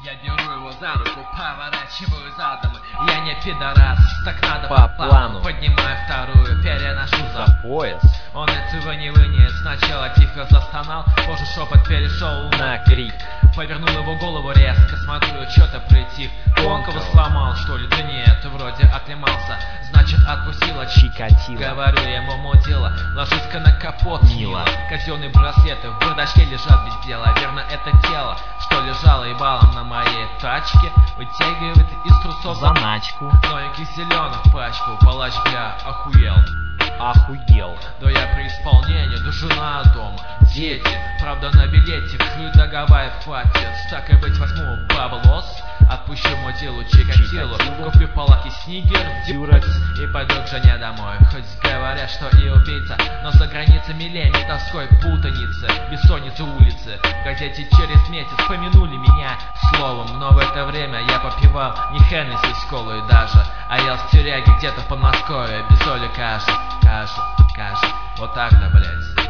Я беру его за руку, поворачиваю задом. Я не пидорас, так надо по плану. Поднимаю вторую, переношу за пояс. Он этого не вынес, сначала тихо застонал, позже шепот перешел на крик. Повернул его голову резко, смотрю, что-то притих. Тонкого сломал, что ли? Да нет, вроде оклемался. Значит, отпустила Чикатило. Говорю ему, мудила, ложись-ка на капот, мила. Казенные браслеты в бардачке лежат без дела. Верно, это тело, что лежало ебалом на моей тачке, вытягивает из трусов заначку. Новеньких зеленых пачку. Палач, бля, охуел. Да я при исполнении, да жена дома, дети, правда на билетик, договаривай хватит. Так и быть, возьму баблос, отпущу мудилу Чикатило, куплю палаки Снигер, Дюрекс и пойду к жене домой. Хоть говорят, что и убийца, но за границей милее ментовской путаницы, бессонницы улицы. В газете через месяц помянули меня словом, но в это время я попивал не Хеннесси с колой даже, а ел с тюряги где-то в Подмосковье без соли каши. Вот так-то, блять.